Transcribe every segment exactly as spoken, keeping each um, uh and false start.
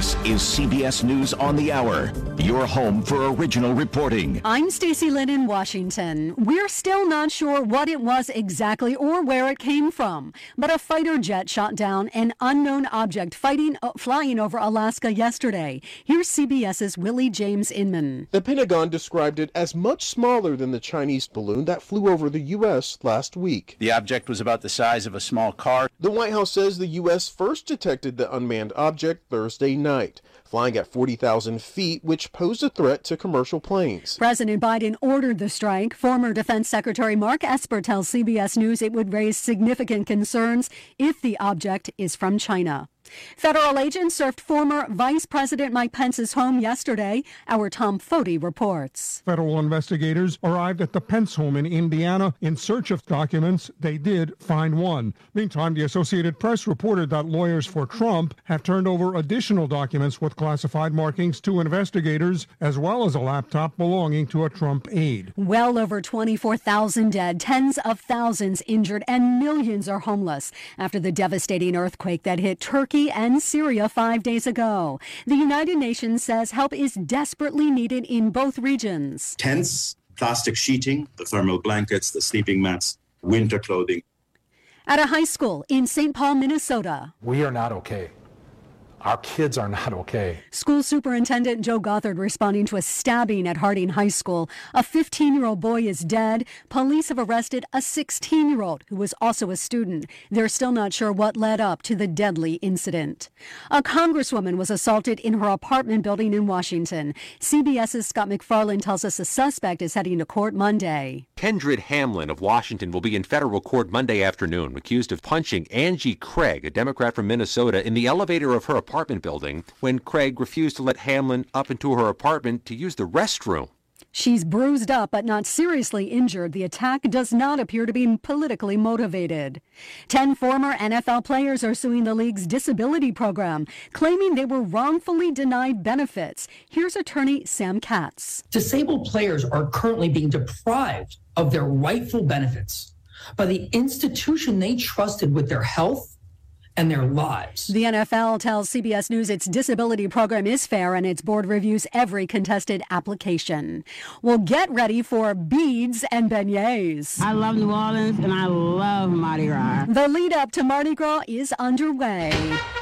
This is C B S News on the Hour, your home for original reporting. I'm Stacey Lynn in Washington. We're still not sure what it was exactly or where it came from, but a fighter jet shot down an unknown object fighting, uh, flying over Alaska yesterday. Here's CBS's Willie James Inman. The Pentagon described it as much smaller than the Chinese balloon that flew over the U S last week. The object was about the size of a small car. The White House says the U S first detected the unmanned object Thursday night, flying at forty thousand feet, which posed a threat to commercial planes. President Biden ordered the strike. Former Defense Secretary Mark Esper tells C B S News it would raise significant concerns if the object is from China. Federal agents searched former Vice President Mike Pence's home yesterday. Our Tom Foti reports. Federal investigators arrived at the Pence home in Indiana in search of documents. They did find one. Meantime, the Associated Press reported that lawyers for Trump have turned over additional documents with classified markings to investigators, as well as a laptop belonging to a Trump aide. Well over twenty-four thousand dead, tens of thousands injured, and millions are homeless after the devastating earthquake that hit Turkey and Syria five days ago. The United Nations says help is desperately needed in both regions. Tents, plastic sheeting, the thermal blankets, the sleeping mats, winter clothing. At a high school in Saint Paul, Minnesota. We are not okay. Our kids are not okay. School Superintendent Joe Gothard responding to a stabbing at Harding High School. A fifteen-year-old boy is dead. Police have arrested a sixteen-year-old who was also a student. They're still not sure what led up to the deadly incident. A congresswoman was assaulted in her apartment building in Washington. CBS's Scott McFarland tells us a suspect is heading to court Monday. Kendrid Hamlin of Washington will be in federal court Monday afternoon, accused of punching Angie Craig, a Democrat from Minnesota, in the elevator of her apartment building when Craig refused to let Hamlin up into her apartment to use the restroom. She's bruised up but not seriously injured. The attack does not appear to be politically motivated. Ten former N F L players are suing the league's disability program, claiming they were wrongfully denied benefits. Here's attorney Sam Katz. Disabled players are currently being deprived of their rightful benefits by the institution they trusted with their health and their lives. The N F L tells C B S News its disability program is fair and its board reviews every contested application. Well, get ready for beads and beignets. I love New Orleans and I love Mardi Gras. The lead up to Mardi Gras is underway.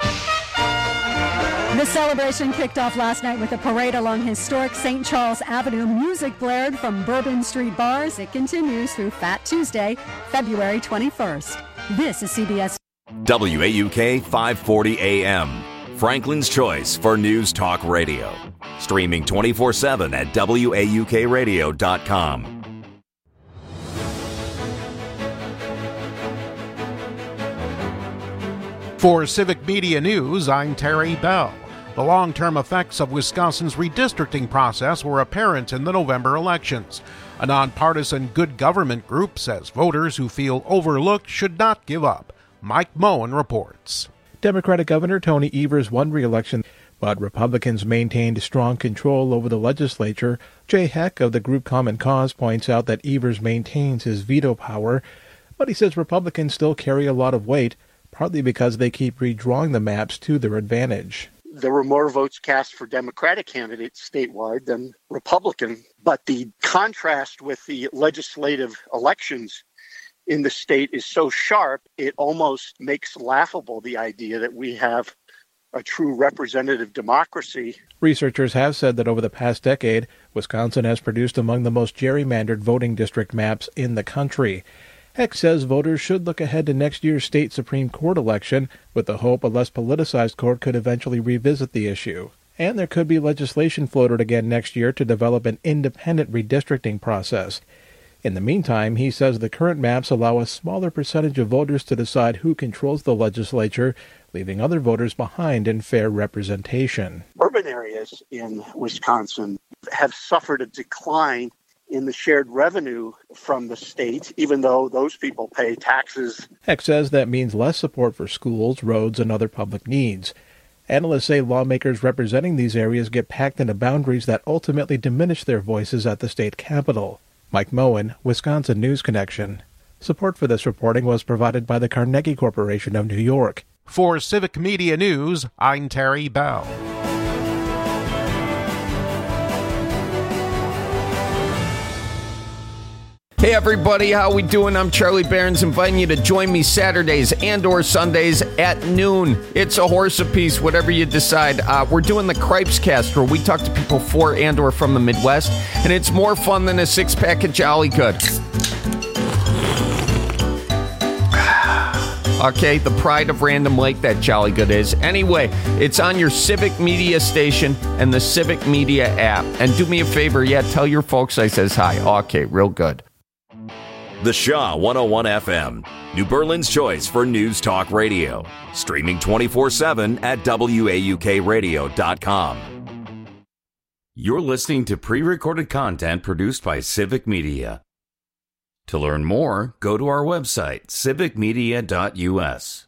The celebration kicked off last night with a parade along historic Saint Charles Avenue. Music blared from Bourbon Street bars. It continues through Fat Tuesday, February twenty-first. This is C B S. W A U K five forty A M, Franklin's choice for News Talk Radio. Streaming twenty-four seven at W A U K radio dot com. For Civic Media News, I'm Terry Bell. The long-term effects of Wisconsin's redistricting process were apparent in the November elections. A nonpartisan good government group says voters who feel overlooked should not give up. Mike Moen reports. Democratic Governor Tony Evers won re-election, but Republicans maintained strong control over the legislature. Jay Heck of the group Common Cause points out that Evers maintains his veto power, but he says Republicans still carry a lot of weight, partly because they keep redrawing the maps to their advantage. There were more votes cast for Democratic candidates statewide than Republican, but the contrast with the legislative elections in the state is so sharp, it almost makes laughable the idea that we have a true representative democracy. Researchers have said that over the past decade, Wisconsin has produced among the most gerrymandered voting district maps in the country. Heck says voters should look ahead to next year's state Supreme Court election with the hope a less politicized court could eventually revisit the issue. And there could be legislation floated again next year to develop an independent redistricting process. In the meantime, he says the current maps allow a smaller percentage of voters to decide who controls the legislature, leaving other voters behind in fair representation. Urban areas in Wisconsin have suffered a decline in the shared revenue from the state, even though those people pay taxes. Heck says that means less support for schools, roads, and other public needs. Analysts say lawmakers representing these areas get packed into boundaries that ultimately diminish their voices at the state capitol. Mike Moen, Wisconsin News Connection. Support for this reporting was provided by the Carnegie Corporation of New York. For Civic Media News, I'm Terry Bell. Hey everybody, how we doing? I'm Charlie Barons, inviting you to join me Saturdays and or Sundays at noon. It's a horse apiece, whatever you decide. Uh, we're doing the Cripes Cast, where we talk to people for and or from the Midwest, and it's more fun than a six-pack of Jolly Good. Okay, the pride of Random Lake, that Jolly Good is. Anyway, it's on your Civic Media station and the Civic Media app. And do me a favor, yeah, tell your folks I says hi. Okay, real good. The Shaw one oh one F M, New Berlin's choice for News Talk Radio. Streaming twenty-four seven at W A U K radio dot com. You're listening to pre-recorded content produced by Civic Media. To learn more, go to our website, civic media dot U S.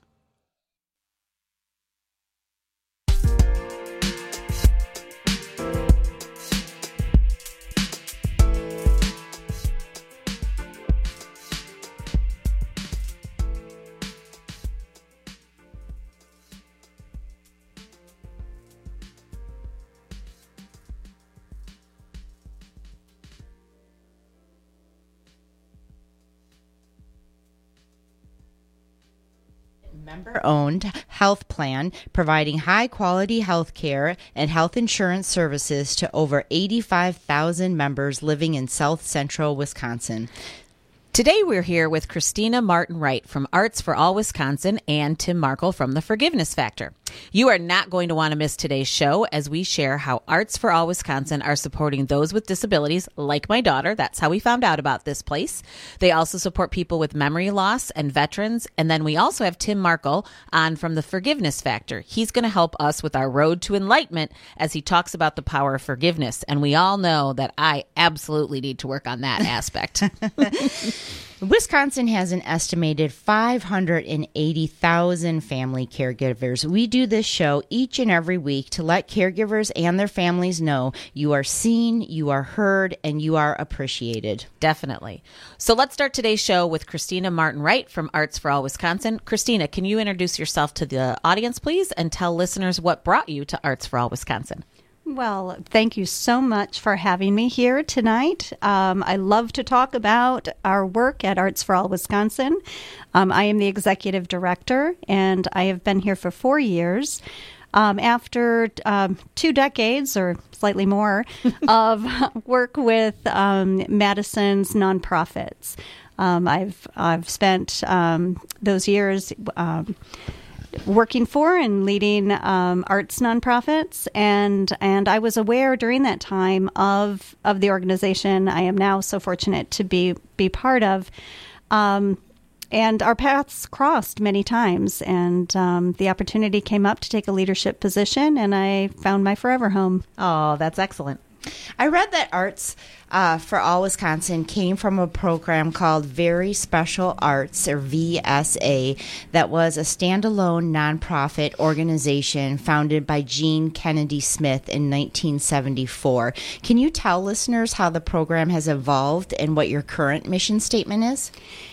Member-owned health plan providing high-quality health care and health insurance services to over eighty-five thousand members living in South Central Wisconsin. Today we're here with Christina Martin Wright from Arts for All Wisconsin and Tim Markle from The Forgiveness Factor. You are not going to want to miss today's show as we share how Arts for All Wisconsin are supporting those with disabilities, like my daughter. That's how we found out about this place. They also support people with memory loss and veterans. And then we also have Tim Markle on from The Forgiveness Factor. He's going to help us with our road to enlightenment as he talks about the power of forgiveness. And we all know that I absolutely need to work on that aspect. Wisconsin has an estimated five hundred eighty thousand family caregivers. We do this show each and every week to let caregivers and their families know you are seen, you are heard, and you are appreciated. Definitely. So let's start today's show with Christina Martin Wright from Arts for All Wisconsin. Christina, can you introduce yourself to the audience, please, and tell listeners what brought you to Arts for All Wisconsin? Well, thank you so much for having me here tonight. Um, I love to talk about our work at Arts for All Wisconsin. Um, I am the executive director, and I have been here for four years. Um, after um, two decades or slightly more of work with um, Madison's nonprofits, um, I've I've spent um, those years. Um, working for and leading um, arts nonprofits, and and I was aware during that time of of the organization I am now so fortunate to be be part of, um, and our paths crossed many times, and um, the opportunity came up to take a leadership position, and I found my forever home. Oh, that's excellent. I read that Arts uh, for All Wisconsin came from a program called Very Special Arts, or V S A, that was a standalone nonprofit organization founded by Gene Kennedy Smith in nineteen seventy-four. Can you tell listeners how the program has evolved and what your current mission statement is?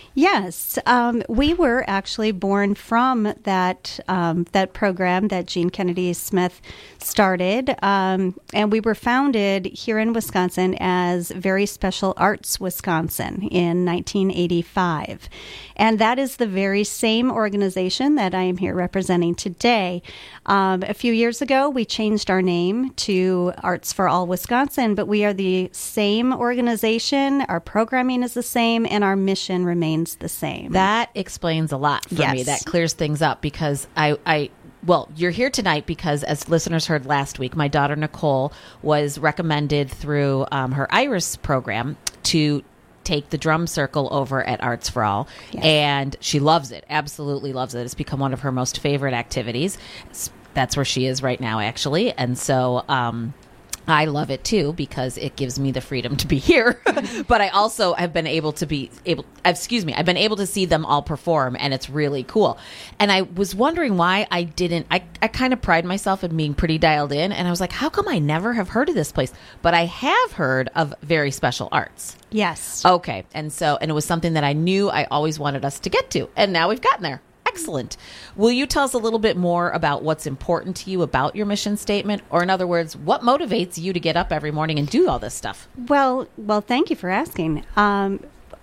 Yes, um, we were actually born from that um, that program that Gene Kennedy Smith started, um, and we were founded here in Wisconsin as Very Special Arts Wisconsin in nineteen eighty-five. And that is the very same organization that I am here representing today. Um, a few years ago, we changed our name to Arts for All Wisconsin, but we are the same organization. Our programming is the same, and our mission remains the same. That explains a lot for yes. me. That clears things up because I, I, well, you're here tonight because, as listeners heard last week, my daughter Nicole was recommended through um, her IRIS program to take the drum circle over at Arts for All, yes. and she loves it, absolutely loves it. It's become one of her most favorite activities. That's where she is right now, actually, and so um, I love it too because it gives me the freedom to be here. But I also have been able to be able, excuse me, I've been able to see them all perform, and it's really cool. And I was wondering why I didn't, I, I kind of pride myself in being pretty dialed in, and I was like, how come I never have heard of this place? But I have heard of Very Special Arts. Yes. Okay. And so, and it was something that I knew I always wanted us to get to, and now we've gotten there. Excellent. Will you tell us a little bit more about what's important to you about your mission statement? Or in other words, what motivates you to get up every morning and do all this stuff? Well, well, thank you for asking. Um,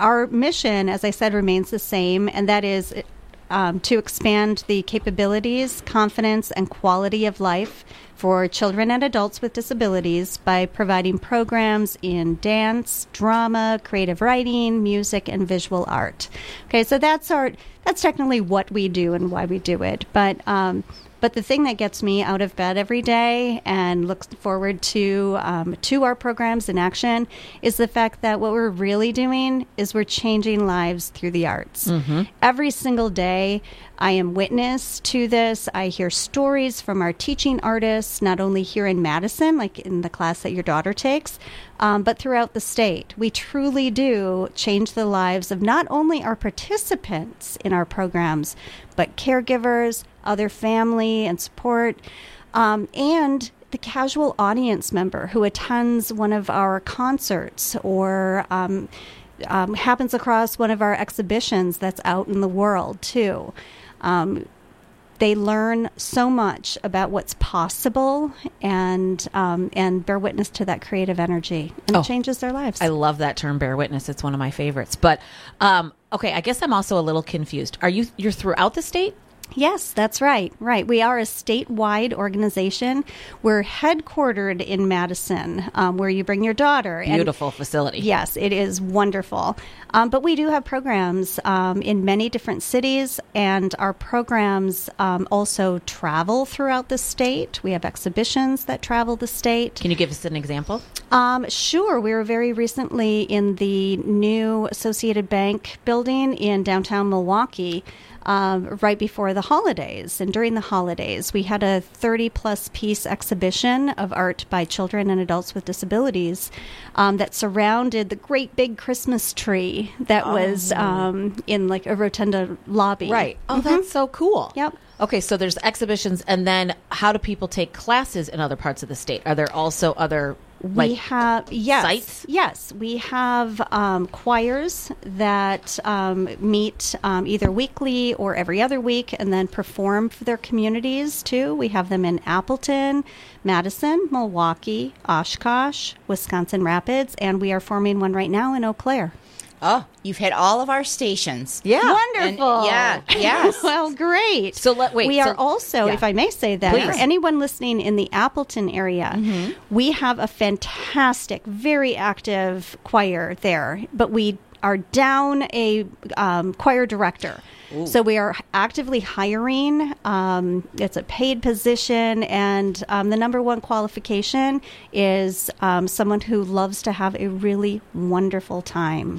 our mission, as I said, remains the same, and that is um, to expand the capabilities, confidence, and quality of life for children and adults with disabilities by providing programs in dance, drama, creative writing, music, and visual art. Okay, so that's our that's technically what we do and why we do it. But um, but the thing that gets me out of bed every day and looks forward to um, to our programs in action is the fact that what we're really doing is we're changing lives through the arts. Mm-hmm. Every single day, I am witness to this. I hear stories from our teaching artists, not only here in Madison, like in the class that your daughter takes, um, but throughout the state. We truly do change the lives of not only our participants in our programs, but caregivers, other family and support, um, and the casual audience member who attends one of our concerts or um, um, happens across one of our exhibitions that's out in the world, too. Um, they learn so much about what's possible and um, and bear witness to that creative energy, and Oh. it changes their lives. I love that term, bear witness. It's one of my favorites. But um, okay, I guess I'm also a little confused. Are you you're throughout the state? Yes, that's right. Right. We are a statewide organization. We're headquartered in Madison, um, where you bring your daughter. And Beautiful facility. yes, it is wonderful. Um, but we do have programs um, in many different cities, and our programs um, also travel throughout the state. We have exhibitions that travel the state. Can you give us an example? Um, sure. We were very recently in the new Associated Bank building in downtown Milwaukee. Um, right before the holidays. And during the holidays, we had a thirty-plus piece exhibition of art by children and adults with disabilities um, that surrounded the great big Christmas tree that Oh. was um, in like a rotunda lobby. Right. Oh, Mhm. that's so cool. Yep. Okay, so there's exhibitions, and then how do people take classes in other parts of the state? Are there also other like we have yes, sites? yes. We have um, choirs that um, meet um, either weekly or every other week, and then perform for their communities too. We have them in Appleton, Madison, Milwaukee, Oshkosh, Wisconsin Rapids, and we are forming one right now in Eau Claire. Oh, you've hit all of our stations. Yeah. Wonderful. And- yeah. Yes. Well, great. So let wait. we so- are also, yeah. if I may say that, Please. for anyone listening in the Appleton area, we have a fantastic, very active choir there, but we are down a um, choir director. Ooh. So we are actively hiring. Um, it's a paid position, and um, the number one qualification is um, someone who loves to have a really wonderful time.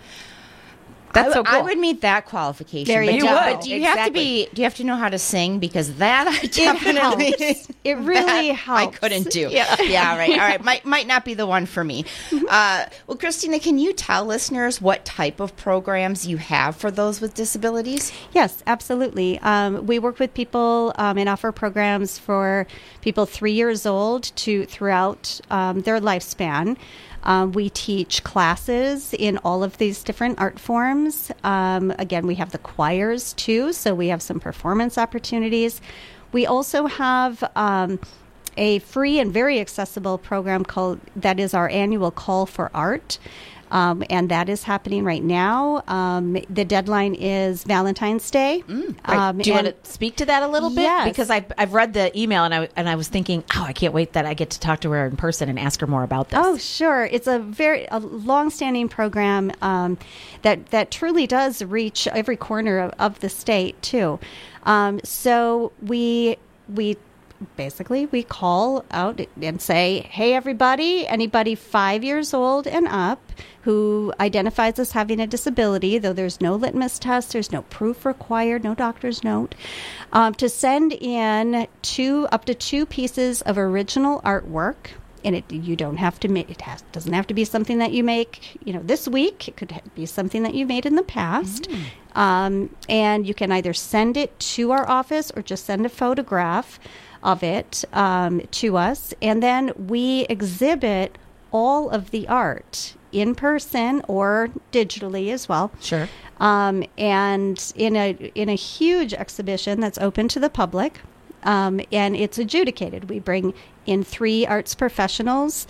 That's I, so cool. I would meet that qualification. There you but, go. But do you have to be? Do you have to know how to sing? Because that I definitely. helps. It really that helps. I couldn't do. Yeah. yeah. Right. All right. Might might not be the one for me. Uh, well, Christina, can you tell listeners what type of programs you have for those with disabilities? Yes, absolutely. Um, we work with people um, and offer programs for people three years old to throughout um, their lifespan. Um, we teach classes in all of these different art forms. Um, again, we have the choirs too, so we have some performance opportunities. We also have um, a free and very accessible program called that is our annual Call for Art. Um, and that is happening right now. Um, the deadline is Valentine's Day. Right. Um, Do you and- want to speak to that a little bit? Yes. Because I've, I've read the email, and I and I was thinking, oh, I can't wait that I get to talk to her in person and ask her more about this. Oh, sure. It's a very a long-standing program um, that that truly does reach every corner of, of the state too. Um, so we we. Basically, we call out and say, hey, everybody, anybody five years old and up who identifies as having a disability, though there's no litmus test, there's no proof required, no doctor's note, um, to send in two up to two pieces of original artwork. And it, you don't have to make it has, doesn't have to be something that you make, you know, this week. It could ha- be something that you made in the past. Mm. Um, and you can either send it to our office or just send a photograph of it um, to us, and then we exhibit all of the art in person or digitally as well. Sure. Um, and in a in a huge exhibition that's open to the public, um, and it's adjudicated. We bring in three arts professionals,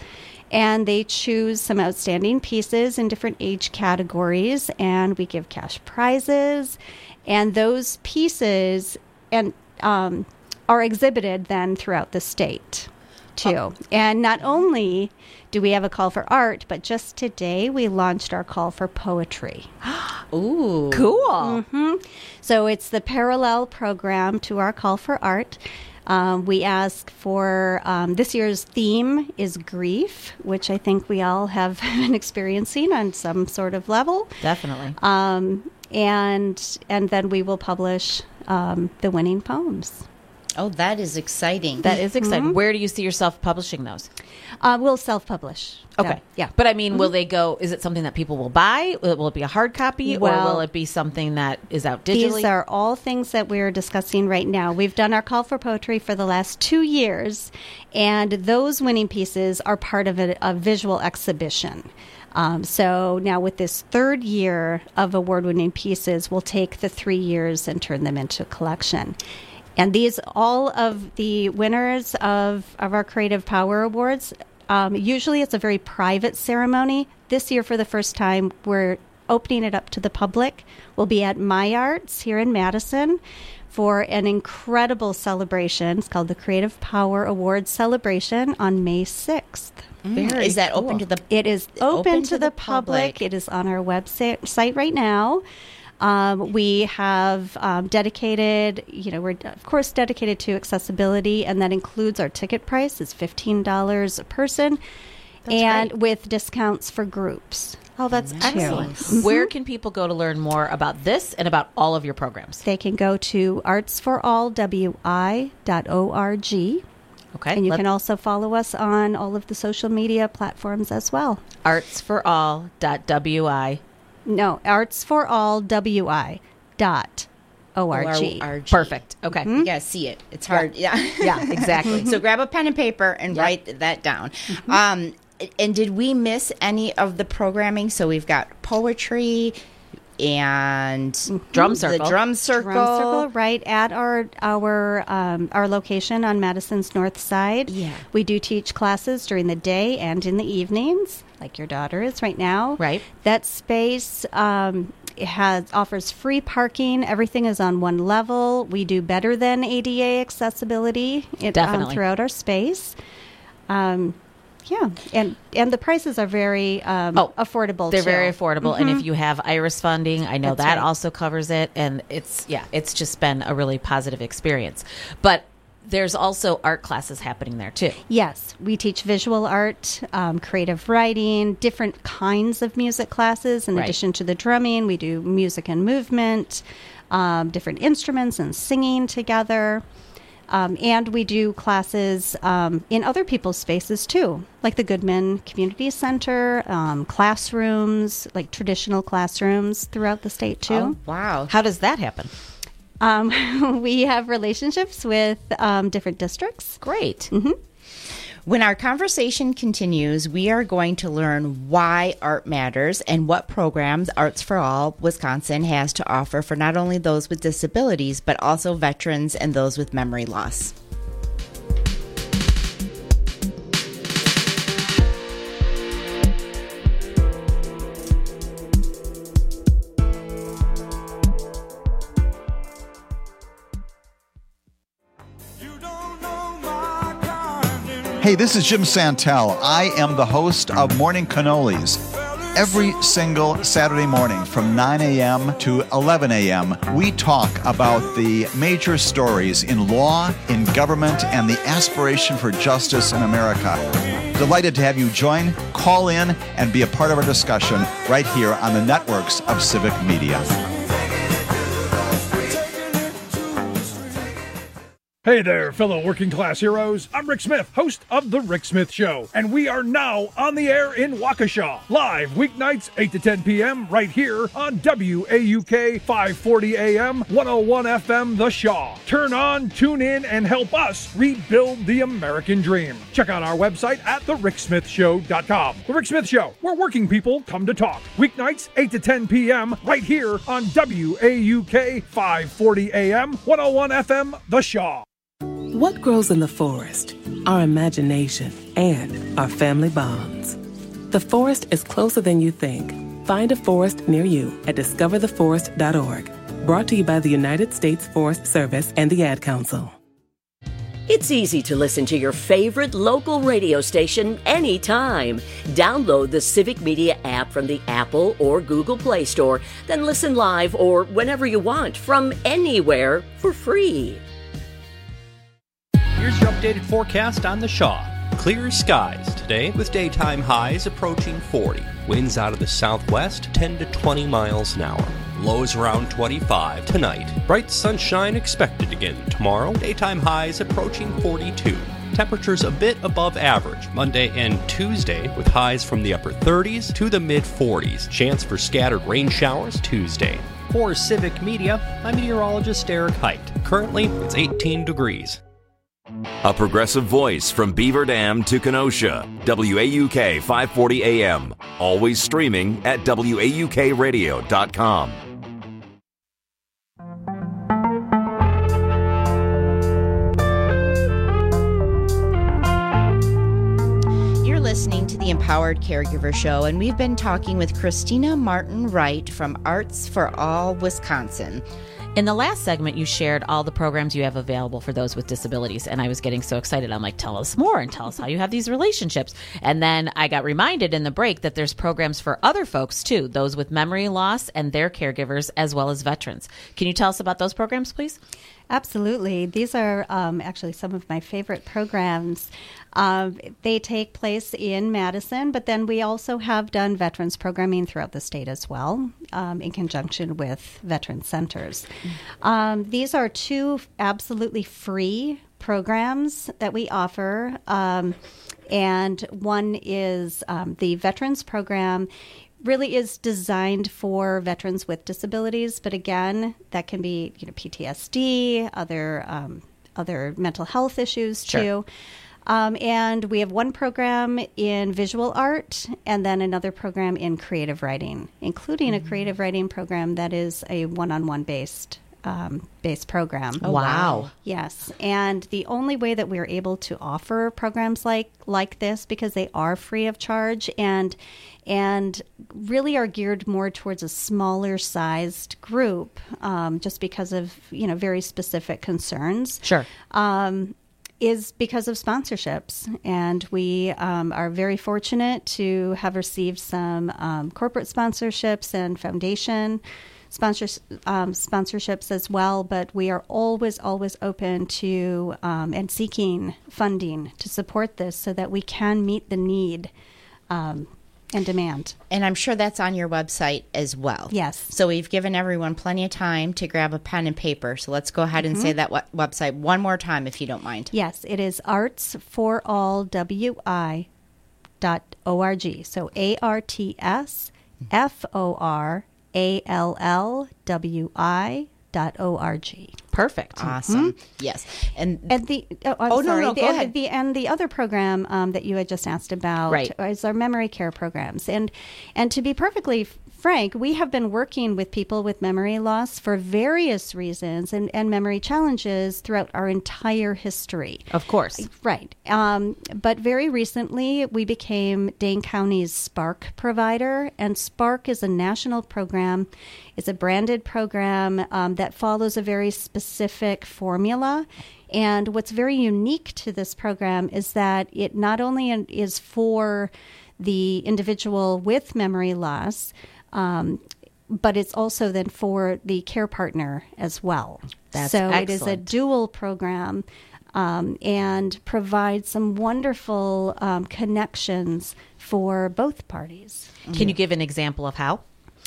And they choose some outstanding pieces in different age categories, and we give cash prizes. And those pieces and um, are exhibited then throughout the state, too. Oh. And not only do we have a call for art, but just today we launched our call for poetry. Ooh. Cool. Mm-hmm. So it's the parallel program to our call for art. Um, we ask for, um, this year's theme is grief, which I think we all have been experiencing on some sort of level. Definitely. Um, and and then we will publish um, the winning poems. Oh, that is exciting. That is exciting. Mm-hmm. Where do you see yourself publishing those? Uh, we'll self-publish. Okay. Yeah. yeah. But I mean, Mm-hmm. will they go, is it something that people will buy? Will, will it be a hard copy? Well, or will it be something that is out digitally? These are all things that we're discussing right now. We've done our call for poetry for the last two years, and those winning pieces are part of a, a visual exhibition. Um, so now with this third year of award-winning pieces, we'll take the three years and turn them into a collection. And these, all of the winners of, of our Creative Power Awards, um, usually it's a very private ceremony. This year, for the first time, we're opening it up to the public. We'll be at My Arts here in Madison for an incredible celebration. It's called the Creative Power Awards Celebration on May sixth. Mm. Is that cool. open to the It is open, open to, to the, the public. public. It is on our website site right now. Um, we have um, dedicated, you know, we're of course dedicated to accessibility, and that includes our ticket price is fifteen dollars a person. That's and great. With discounts for groups. Oh, that's too. excellent. Mhm. Where can people go to learn more about this and about all of your programs? They can go to arts for all w i dot org. Okay. And you let- can also follow us on all of the social media platforms as well. arts for all dot w i. No, arts for all w i dot org. O R G. Perfect. Okay. You gotta see it. It's hard. Yeah, Yeah, exactly. So grab a pen and paper and Yep. write that down. Um, and did we miss any of the programming? So we've got poetry and Drum circle. The drum circle. Drum circle, right at our our um, our location on Madison's North Side. Yeah. We do teach classes during the day and in the evenings, like your daughter is right now. Right. That space um, has offers free parking. Everything is on one level. We do better than A D A accessibility it, Definitely. um, throughout our space. Um, yeah, and and the prices are very um, Oh, affordable. They're too. very affordable. And Mhm. if you have IRIS funding, I know That's that right. also covers it. And it's, yeah, it's just been a really positive experience. But there's also art classes happening there too. Yes, we teach visual art, um, creative writing, different kinds of music classes. In Right. addition to the drumming, we do music and movement, um, different instruments and singing together. Um, and we do classes um, in other people's spaces too, like the Goodman Community Center, um, classrooms, like traditional classrooms throughout the state too. Oh, wow. How does that happen? Um, we have relationships with um, different districts. Great. Mm-hmm. When our conversation continues, we are going to learn why art matters and what programs Arts for All Wisconsin has to offer for not only those with disabilities, but also veterans and those with memory loss. Hey, this is Jim Santel. I am the host of Morning Cannolis. Every single Saturday morning from nine a.m. to eleven a.m., we talk about the major stories in law, in government, and the aspiration for justice in America. Delighted to have you join, call in, and be a part of our discussion right here on the networks of Civic Media. Hey there, fellow working class heroes. I'm Rick Smith, host of The Rick Smith Show, and we are now on the air in Waukesha, live weeknights eight to ten p.m. right here on W A U K five forty A M, one oh one F M The Shaw. Turn on, tune in, and help us rebuild the American dream. Check out our website at the rick smith show dot com. The Rick Smith Show, where working people come to talk. Weeknights eight to ten p.m. right here on W A U K five forty A M, one oh one F M The Shaw. What grows in the forest? Our imagination. and our family bonds. The forest is closer than you think. Find a forest near you at discover the forest dot org. Brought to you by the United States Forest Service and the Ad Council. It's easy to listen to your favorite local radio station anytime. Download the Civic Media app from the Apple or Google Play Store, then listen live or whenever you want from anywhere for free. Here's your updated forecast on the Shaw. Clear skies today with daytime highs approaching forty. Winds out of the southwest ten to twenty miles an hour. Lows around twenty-five tonight. Bright sunshine expected again tomorrow. Daytime highs approaching forty-two. Temperatures a bit above average Monday and Tuesday with highs from the upper thirties to the mid forties. Chance for scattered rain showers Tuesday. For Civic Media, I'm meteorologist Eric Height. Currently, it's eighteen degrees. A progressive voice from Beaver Dam to Kenosha. W A U K five forty A M. Always streaming at W A U K radio dot com. You're listening to the Empowered Caregiver Show, and we've been talking with Christina Martin Wright from Arts for All Wisconsin. In the last segment, you shared all the programs you have available for those with disabilities, and I was getting so excited. I'm like, tell us more and tell us how you have these relationships. And then I got reminded in the break that there's programs for other folks, too, those with memory loss and their caregivers, as well as veterans. Can you tell us about those programs, please? Absolutely. These are um, actually some of my favorite programs. Um, they take place in Madison, but then we also have done veterans programming throughout the state as well, um, in conjunction with veteran centers. Mm-hmm. Um, these are two absolutely free programs that we offer, um, and one is um, the veterans program. Really is designed for veterans with disabilities, but again, that can be, you know, P T S D, other um, other mental health issues too. Sure. Um, and we have one program in visual art and then another program in creative writing, including mm-hmm. a creative writing program that is a one-on-one based um, based program. Oh, wow. Yes. And the only way that we're able to offer programs like like this, because they are free of charge and and really are geared more towards a smaller sized group, um, just because of, you know, very specific concerns. Sure. Um, is because of sponsorships. And we um, are very fortunate to have received some um, corporate sponsorships and foundation sponsors, um, sponsorships as well. But we are always, always open to um, and seeking funding to support this so that we can meet the need um, and demand. And I'm sure that's on your website as well. Yes. So we've given everyone plenty of time to grab a pen and paper. So let's go ahead and mm-hmm. say that w- website one more time, if you don't mind. Yes, it is arts for all w i dot org. So A R T S F O R A L L W I dot O R G. Perfect. Awesome. Mm-hmm. Yes. And and the oh, I'm oh sorry. no, no, the, go and, ahead. The, and the other program um, that you had just asked about right. is our memory care programs. And and to be perfectly f- frank, we have been working with people with memory loss for various reasons and, and memory challenges throughout our entire history. Of course. Right. Um, but very recently, we became Dane County's Spark provider, and Spark is a national program. It's a branded program um, that follows a very specific formula. And what's very unique to this program is that it not only is for the individual with memory loss, um, but it's also then for the care partner as well. That's so excellent. It is a dual program um, and provides some wonderful um, connections for both parties. Can you give an example of how?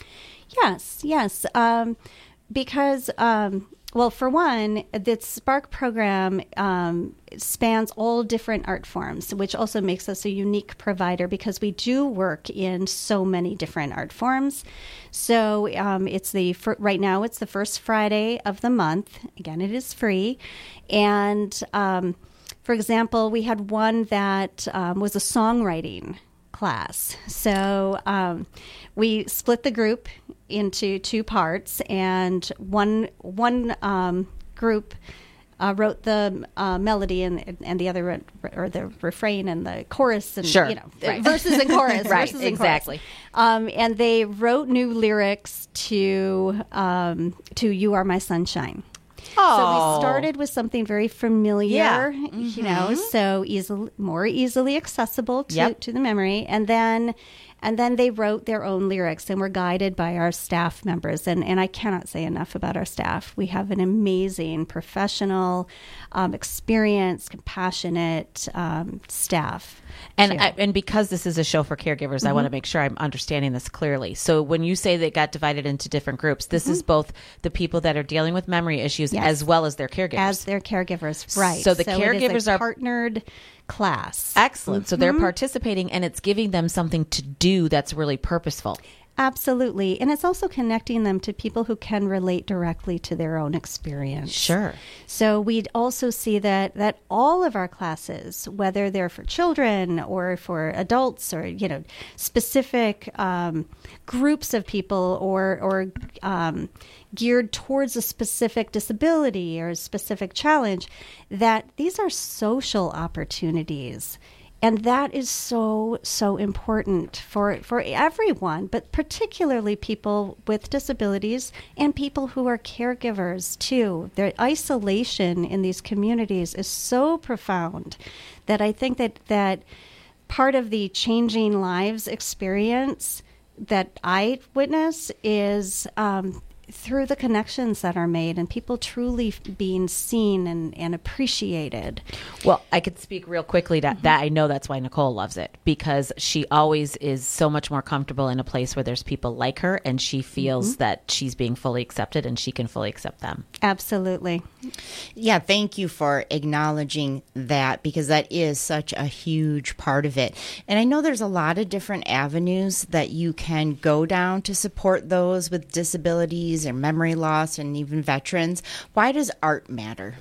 Yes, yes. Um, because, um, well, for one, the Spark program um, spans all different art forms, which also makes us a unique provider because we do work in so many different art forms. So um, it's the fir- right now it's the first Friday of the month. Again, it is free. And um, for example, we had one that um, was a songwriting class. So um, we split the group into two parts, and one one um, group uh, wrote the uh, melody and and the other re- or the refrain and the chorus and sure. you know right. verses and chorus, right? Verses and exactly. Chorus. Um, and they wrote new lyrics to um, to "You Are My Sunshine." Oh. So we started with something very familiar, Yeah. you know, so easily more easily accessible to, Yep. to the memory, and then. And then they wrote their own lyrics and were guided by our staff members. And, and I cannot say enough about our staff. We have an amazing, professional, um, experienced, compassionate um, staff. And too. I, and because this is a show for caregivers, I Mhm. want to make sure I'm understanding this clearly. So when you say they got divided into different groups, this Mhm. is both the people that are dealing with memory issues Yes. as well as their caregivers. As their caregivers, right. So the it is caregivers a are partnered class. Excellent. So they're Mhm. participating, and it's giving them something to do that's really purposeful. Absolutely. And it's also connecting them to people who can relate directly to their own experience. Sure. So we'd also see that that all of our classes, whether they're for children or for adults or, you know, specific um, groups of people or, or um, geared towards a specific disability or a specific challenge, that these are social opportunities. And that is so, so important for, for everyone, but particularly people with disabilities and people who are caregivers, too. Their isolation in these communities is so profound that I think that, that part of the changing lives experience that I witness is um, through the connections that are made and people truly being seen and, and appreciated. Well, I could speak real quickly to mm-hmm. that. I know that's why Nicole loves it, because she always is so much more comfortable in a place where there's people like her, and she feels mm-hmm. that she's being fully accepted and she can fully accept them. Absolutely. Yeah, thank you for acknowledging that, because that is such a huge part of it. And I know there's a lot of different avenues that you can go down to support those with disabilities or memory loss and even veterans. Why does art matter?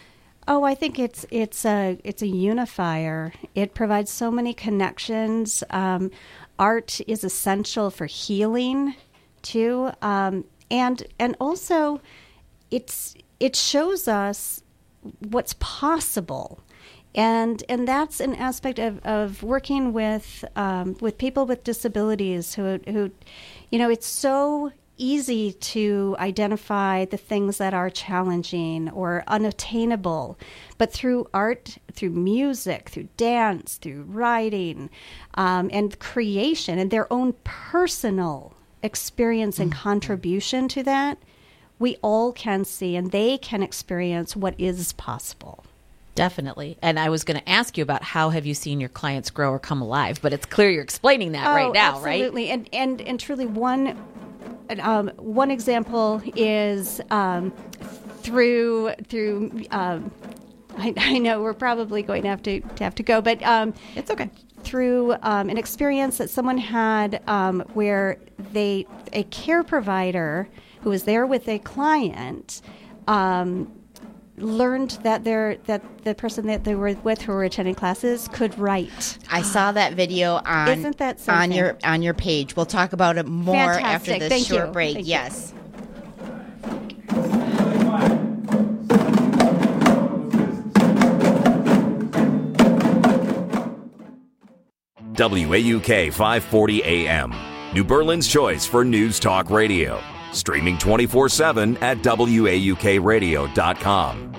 Oh, I think it's it's a it's a unifier. It provides so many connections. Um, art is essential for healing, too, um, and and also it's it shows us what's possible. And and that's an aspect of, of working with um, with people with disabilities who who, you know, it's so easy to identify the things that are challenging or unattainable, but through art, through music, through dance, through writing, um, and creation, and their own personal experience and mm-hmm. contribution to that, we all can see and they can experience what is possible. Definitely. And I was going to ask you about how have you seen your clients grow or come alive, but it's clear you're explaining that oh, right now, absolutely. right? Absolutely. And, and, and truly one um, one example is um, through, through um, I, I know we're probably going to have to, to have to go, but um, it's okay. Through um, an experience that someone had um, where they a care provider who was there with a client um, learned that their that the person that they were with who were attending classes could write. I saw that video on Isn't that something? on your on your page. We'll talk about it more Fantastic. after this Thank short you. break. Thank yes. W A U K five forty A M, New Berlin's choice for News Talk Radio. Streaming twenty-four seven at W A U K radio dot com.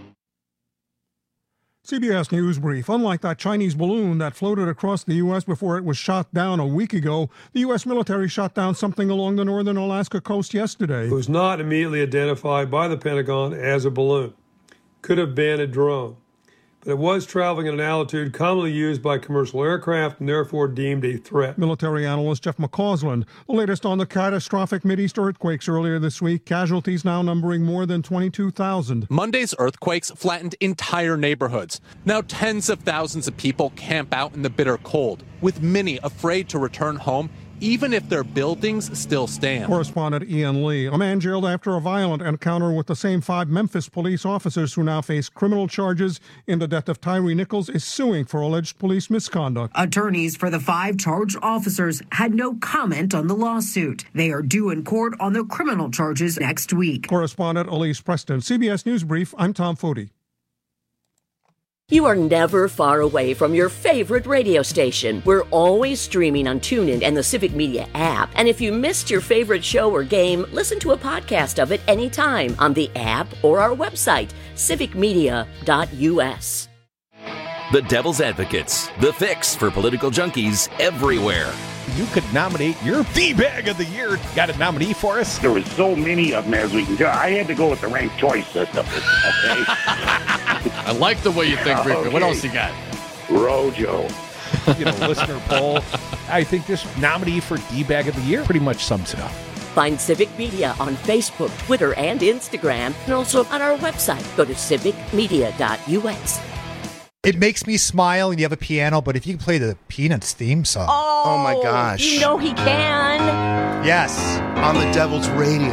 C B S News Brief. Unlike that Chinese balloon that floated across the U S before it was shot down a week ago, the U S military shot down something along the northern Alaska coast yesterday. It was not immediately identified by the Pentagon as a balloon. Could have been a drone. But it was traveling at an altitude commonly used by commercial aircraft and therefore deemed a threat. Military analyst Jeff McCausland. The latest on the catastrophic Mideast earthquakes earlier this week. Casualties now numbering more than twenty-two thousand. Monday's earthquakes flattened entire neighborhoods. Now tens of thousands of people camp out in the bitter cold, with many afraid to return home even if their buildings still stand. Correspondent Ian Lee. A man jailed after a violent encounter with the same five Memphis police officers who now face criminal charges in the death of Tyree Nichols is suing for alleged police misconduct. Attorneys for the five charged officers had no comment on the lawsuit. They are due in court on the criminal charges next week. Correspondent Elise Preston. C B S News Brief, I'm Tom Foti. You are never far away from your favorite radio station. We're always streaming on TuneIn and the Civic Media app. And if you missed your favorite show or game, listen to a podcast of it anytime on the app or our website, civic media dot u s. The Devil's Advocates, the fix for political junkies everywhere. You could nominate your D-Bag of the Year. Got a nominee for us? There were so many of them as we can do. I had to go with the ranked choice system. Okay? I like the way you think, Victor. Okay. What else you got? Rojo. You know, listener poll. I think this nominee for D-Bag of the Year pretty much sums it up. Find Civic Media on Facebook, Twitter, and Instagram, and also on our website. Go to civic media dot u s. It makes me smile when you have a piano, but if you can play the Peanuts theme song. Oh, oh my gosh. You know he can. Yes, on the Devil's Radio.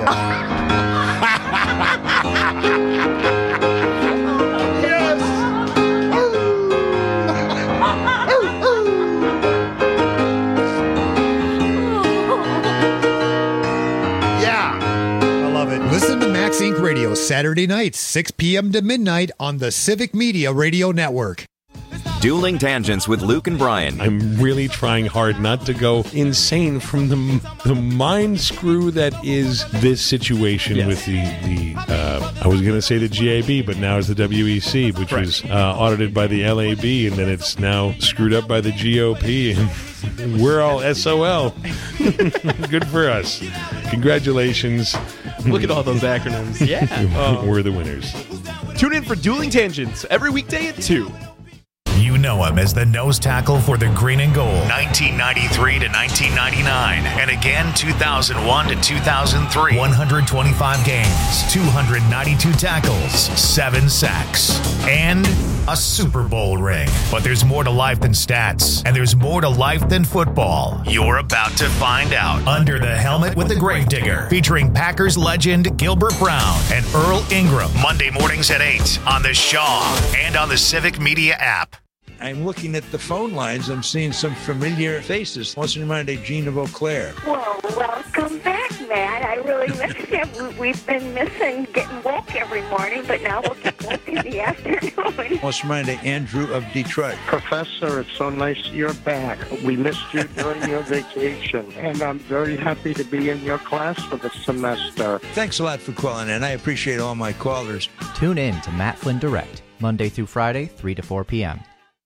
Listen to Max Incorporated. Radio Saturday nights, six p.m. to midnight on the Civic Media Radio Network. Dueling Tangents with Luke and Brian. I'm really trying hard not to go insane from the the mind screw that is this situation yes. with the, the uh, I was going to say the G A B, but now it's the W E C, which right. was uh, audited by the L A B, and then it's now screwed up by the G O P, and we're all S O L. Good for us. Congratulations. Look at all those acronyms. Yeah. Uh, we're the winners. Tune in for Dueling Tangents every weekday at two. You know him as the nose tackle for the Green and Gold, nineteen ninety-three to nineteen ninety-nine, and again two thousand one to two thousand three. one hundred twenty-five games, two hundred ninety-two tackles, seven sacks, and a Super Bowl ring. But there's more to life than stats, and there's more to life than football. You're about to find out. Under the Helmet with the Gravedigger, featuring Packers legend Gilbert Brown and Earl Ingram. Monday mornings at eight on the Shaw and on the Civic Media app. I'm looking at the phone lines. I'm seeing some familiar faces. What's in mind, Gina Vauclair? Well, welcome back, Matt. I really missed you. We've been missing getting woke every morning, but now we'll get woke in the afternoon. What's in mind, Andrew of Detroit? Professor, it's so nice you're back. We missed you during your vacation, and I'm very happy to be in your class for the semester. Thanks a lot for calling in. I appreciate all my callers. Tune in to Matt Flynn Direct, Monday through Friday, three to four p.m.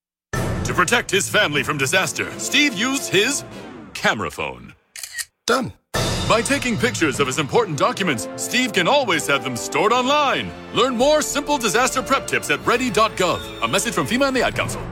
To protect his family from disaster, Steve used his camera phone. Done. By taking pictures of his important documents, Steve can always have them stored online. Learn more simple disaster prep tips at ready dot gov. A message from FEMA and the Ad Council.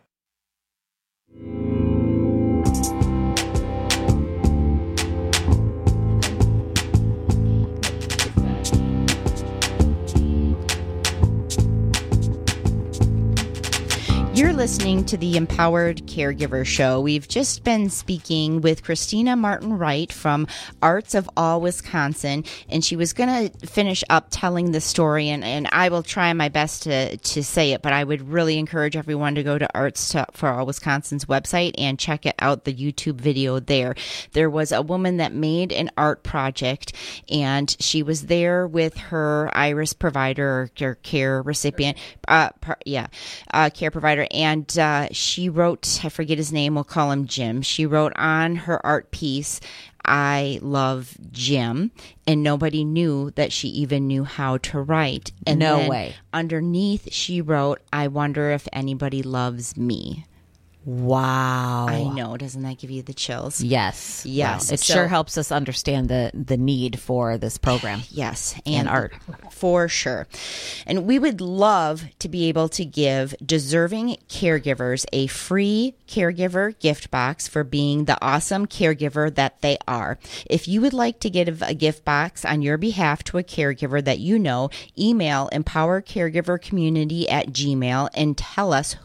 You're listening to the Empowered Caregiver Show. We've just been speaking with Christina Martin Wright from Arts of All Wisconsin, and she was going to finish up telling the story, and, and I will try my best to, to say it, but I would really encourage everyone to go to Arts for All Wisconsin's website and check it out, the YouTube video there. There was a woman that made an art project, and she was there with her IRIS provider or care recipient, uh, par, yeah, uh, care provider, and uh, she wrote, I forget his name, we'll call him Jim. She wrote on her art piece, I love Jim, and nobody knew that she even knew how to write. And no then way. Underneath, she wrote, I wonder if anybody loves me. Wow. I know. Doesn't that give you the chills? Yes. Yes. Wow. It So- sure helps us understand the, the need for this program. Yes. And, And art. For sure. And we would love to be able to give deserving caregivers a free caregiver gift box for being the awesome caregiver that they are. If you would like to give a gift box on your behalf to a caregiver that you know, email empower caregiver community at gmail and tell us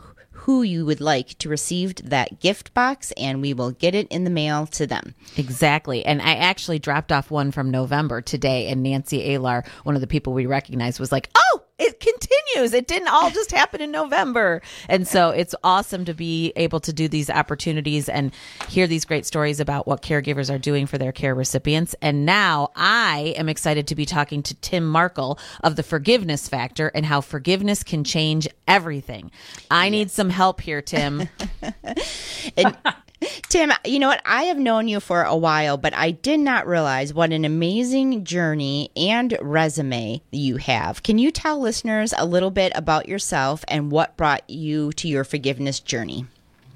who you would like to receive that gift box, and we will get it in the mail to them. Exactly. And I actually dropped off one from November today, and Nancy Alar, one of the people we recognized, was like, oh, it continues. It didn't all just happen in November. And so it's awesome to be able to do these opportunities and hear these great stories about what caregivers are doing for their care recipients. And now I am excited to be talking to Tim Markle of the Forgiveness Factor and how forgiveness can change everything. I need some help here, Tim. and- Tim, you know what? I have known you for a while, but I did not realize what an amazing journey and resume you have. Can you tell listeners a little bit about yourself and what brought you to your forgiveness journey?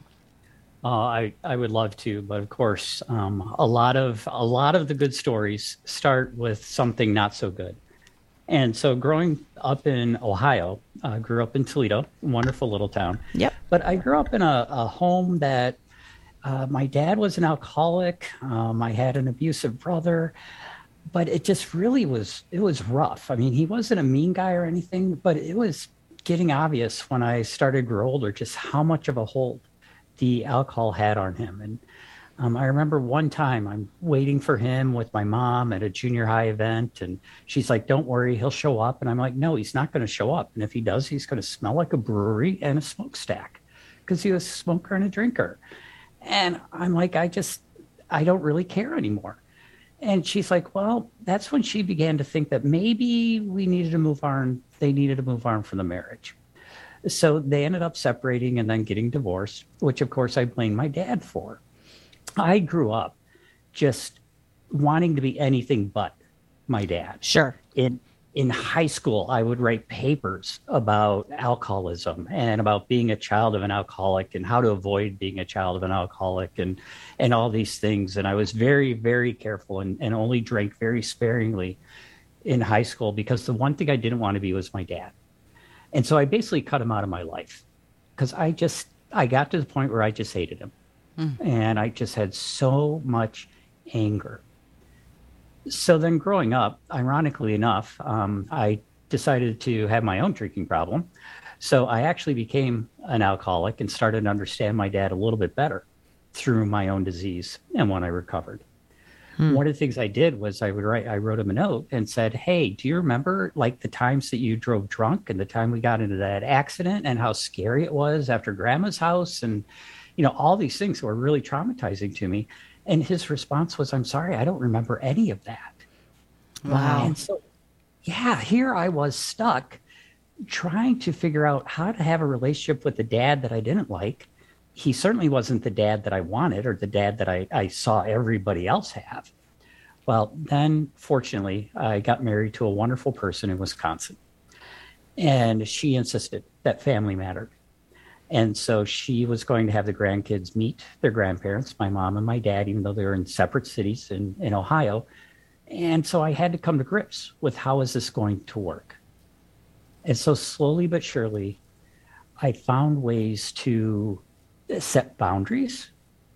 Uh, I, I would love to, but of course, um, a lot of a lot of the good stories start with something not so good. And so growing up in Ohio, I uh, grew up in Toledo, wonderful little town. Yep. But I grew up in a, a home that Uh, my dad was an alcoholic. Um, I had an abusive brother, but it just really was, it was rough. I mean, he wasn't a mean guy or anything, but it was getting obvious when I started to grow older just how much of a hold the alcohol had on him. And um, I remember one time I'm waiting for him with my mom at a junior high event, and she's like, don't worry, he'll show up. And I'm like, no, he's not going to show up. And if he does, he's going to smell like a brewery and a smokestack, because he was a smoker and a drinker. And I'm like, I just, I don't really care anymore. And she's like, well, that's when she began to think that maybe we needed to move on. They needed to move on from the marriage. So they ended up separating and then getting divorced, which of course I blame my dad for. I grew up just wanting to be anything but my dad. Sure. In in high school, I would write papers about alcoholism and about being a child of an alcoholic and how to avoid being a child of an alcoholic and and all these things. And I was very, very careful and, and only drank very sparingly in high school because the one thing I didn't want to be was my dad. And so I basically cut him out of my life because I just, I got to the point where I just hated him. Mm. And I just had so much anger. So then growing up, ironically enough, um, I decided to have my own drinking problem. So I actually became an alcoholic and started to understand my dad a little bit better through my own disease and when I recovered. Hmm. One of the things I did was I would write, I wrote him a note and said, hey, do you remember like the times that you drove drunk and the time we got into that accident and how scary it was after grandma's house? And, you know, all these things were really traumatizing to me. And his response was, I'm sorry, I don't remember any of that. Wow. And so, yeah, here I was stuck trying to figure out how to have a relationship with the dad that I didn't like. He certainly wasn't the dad that I wanted or the dad that I, I saw everybody else have. Well, then, fortunately, I got married to a wonderful person in Wisconsin. And she insisted that family mattered. And so she was going to have the grandkids meet their grandparents, my mom and my dad, even though they were in separate cities in, in Ohio. And so I had to come to grips with how is this going to work? And so slowly but surely, I found ways to set boundaries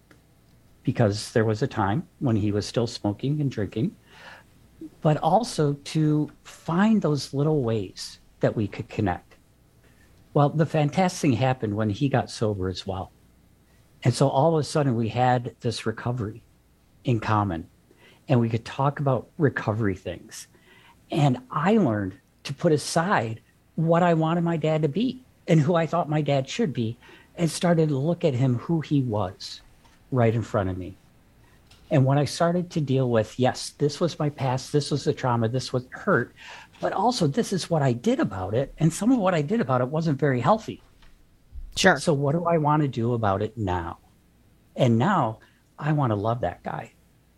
because there was a time when he was still smoking and drinking, but also to find those little ways that we could connect. Well, the fantastic thing happened when he got sober as well. And so all of a sudden we had this recovery in common and we could talk about recovery things. And I learned to put aside what I wanted my dad to be and who I thought my dad should be and started to look at him who he was right in front of me. And when I started to deal with, yes, this was my past, this was the trauma, this was hurt, but also this is what I did about it. And some of what I did about it wasn't very healthy. Sure. So what do I want to do about it now? And now I want to love that guy.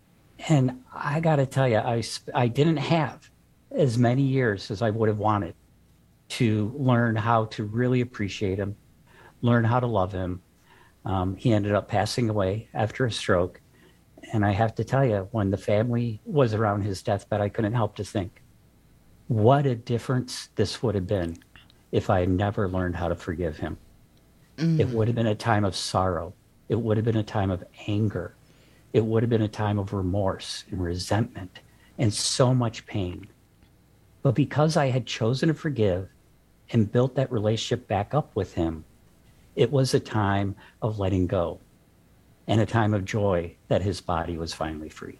And I got to tell you, I, I didn't have as many years as I would have wanted to learn how to really appreciate him, learn how to love him. Um, he ended up passing away after a stroke. And I have to tell you, when the family was around his deathbed, I couldn't help to think, what a difference this would have been if I had never learned how to forgive him. Mm. It would have been a time of sorrow. It would have been a time of anger. It would have been a time of remorse and resentment and so much pain. But because I had chosen to forgive and built that relationship back up with him, It was a time of letting go and a time of joy that his body was finally free.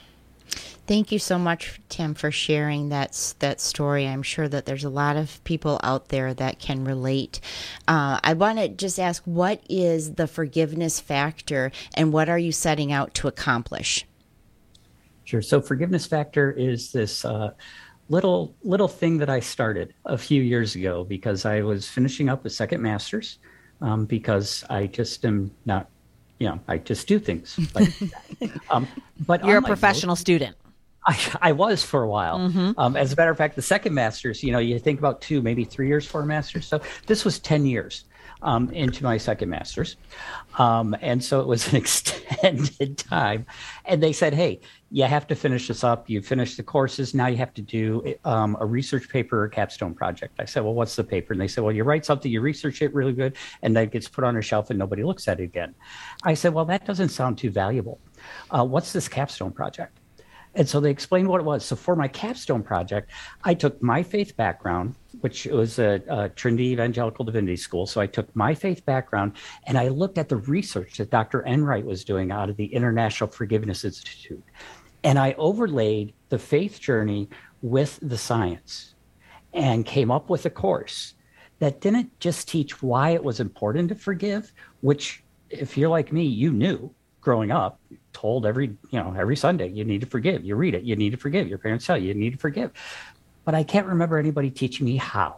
Thank you so much, Tim, for sharing that that story. I'm sure that there's a lot of people out there that can relate. Uh, I want to just ask, what is the forgiveness factor, and what are you setting out to accomplish? Sure. So Forgiveness Factor is this uh, little little thing that I started a few years ago because I was finishing up a second master's um, because I just am not, you know, I just do things like that. Um, but you're a professional most, student. I, I was for a while. Mm-hmm. Um, as a matter of fact, the second master's, you know, you think about two, maybe three years for a master's. So this was ten years um, into my second master's. Um, and so it was an extended time. And they said, hey, you have to finish this up. You finished the courses. Now you have to do um, a research paper or capstone project. I said, well, what's the paper? And they said, well, you write something, you research it really good, and then it gets put on a shelf and nobody looks at it again. I said, well, that doesn't sound too valuable. Uh, what's this capstone project? And so they explained what it was. So for my capstone project, I took my faith background, which was a, a Trinity Evangelical Divinity School. So I took my faith background and I looked at the research that Doctor Enright was doing out of the International Forgiveness Institute. And I overlaid the faith journey with the science and came up with a course that didn't just teach why it was important to forgive, which if you're like me, you knew growing up, told every, you know, every Sunday, you need to forgive. You read it, you need to forgive. Your parents tell you, you need to forgive. But I can't remember anybody teaching me how.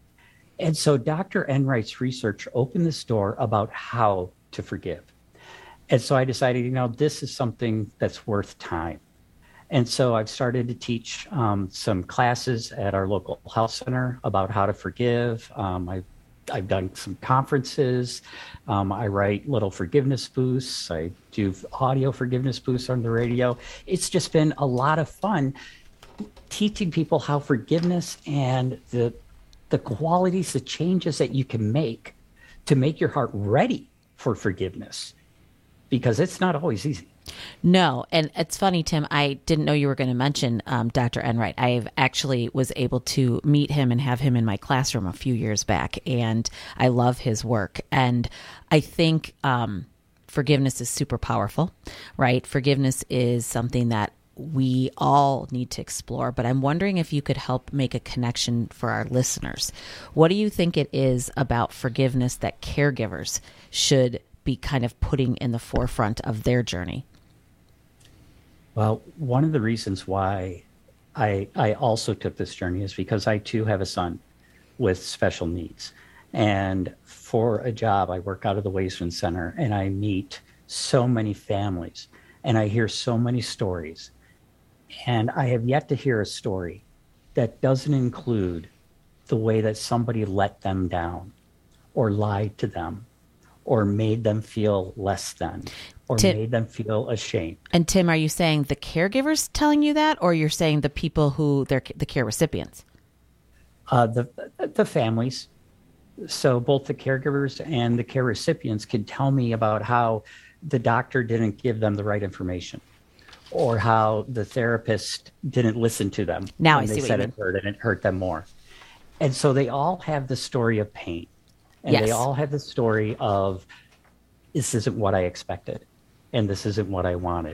And so Doctor Enright's research opened this door about how to forgive. And so I decided, you know, this is something that's worth time. And so I've started to teach um, some classes at our local health center about how to forgive. Um, I've I've done some conferences. Um, I write little forgiveness boosts. I do audio forgiveness boosts on the radio. It's just been a lot of fun teaching people how forgiveness and the the qualities, the changes that you can make to make your heart ready for forgiveness, because it's not always easy. No. And it's funny, Tim, I didn't know you were going to mention um, Doctor Enright. I actually was able to meet him and have him in my classroom a few years back, and I love his work. And I think um, forgiveness is super powerful, right? Forgiveness is something that we all need to explore, but I'm wondering if you could help make a connection for our listeners. What do you think it is about forgiveness that caregivers should be kind of putting in the forefront of their journey? Well, one of the reasons why I I also took this journey is because I too have a son with special needs. And for a job, I work out of the Waysman Center, and I meet so many families, and I hear so many stories. And I have yet to hear a story that doesn't include the way that somebody let them down or lied to them or made them feel less than, or Tim, made them feel ashamed. And Tim, are you saying the caregivers telling you that, or you're saying the people who they're the care recipients? Uh, the the families. So both the caregivers and the care recipients can tell me about how the doctor didn't give them the right information, or how the therapist didn't listen to them now when I see they said what you it hurt and it hurt them more. And so they all have the story of pain. And yes. they all have the story of, this isn't what I expected, and this isn't what I wanted.